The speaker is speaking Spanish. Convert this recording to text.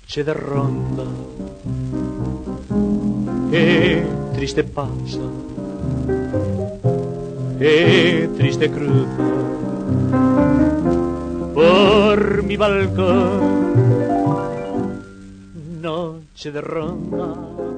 noche de ronda, qué triste pasa, qué triste cruza por mi balcón. Noche de ronda,